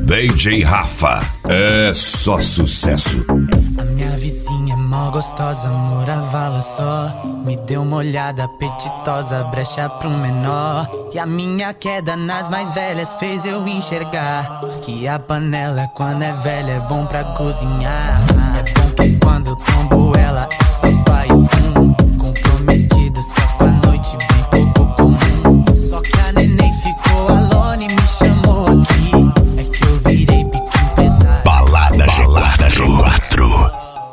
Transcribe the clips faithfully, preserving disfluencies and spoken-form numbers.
D J Rafa, é só sucesso. A minha vizinha é mó gostosa, morava só. Me deu uma olhada apetitosa, brecha pro menor. E a minha queda nas mais velhas fez eu enxergar que a panela quando é velha é bom pra cozinhar. É bom que quando eu tombo ela é só pai um. Comprometido só com a noite, bem pouco comum. Só que a neném ficou alone e me chamou aqui. É que eu virei biquinho pesado. Balada G quatro.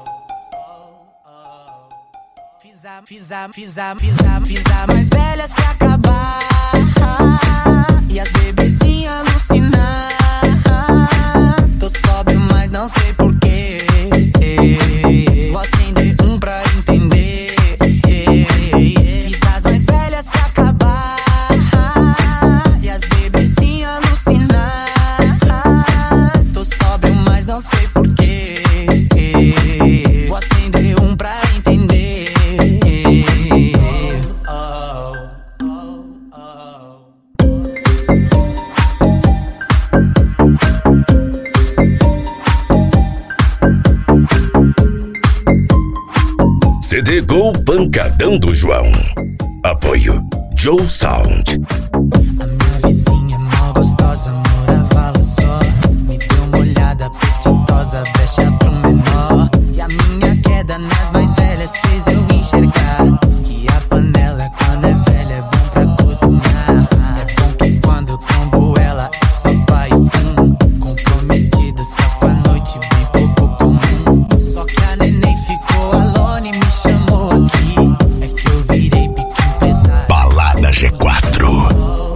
Fiz a, fiz a, fiz a, fiz a, fiz a mais velha se acabar e as bebezinhas alucinar. Tô sóbrio, mas não sei porquê. Vou acender um pra entender. Fiz as mais velhas se acabar e as bebezinhas alucinar. Tô sóbrio, mas não sei porquê. Vou acender um pra entender. C D Go Pancadão do João. Apoio Joe Sound. A minha vizinha é mó gostosa, morava lá só. Me deu uma olhada apetitosa, brecha pro menor. E a minha queda nas mais velhas fez eu enxergar que a panela quando é velha é bom pra cozinhar. É bom que quando eu tombo ela é só pai um. Comprometido só com a noite, bem pouco comum. Só que a neném ficou alone e me chamou aqui. É que eu virei biquinho pesado. Balada G quatro.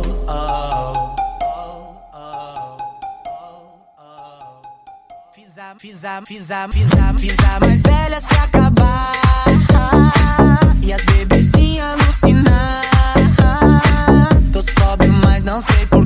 Fiz a, fiz a, fiz a, fiz a, fiz a mais velha se acabar e as bebezinhas alucinar. Tô sóbrio, mas não sei por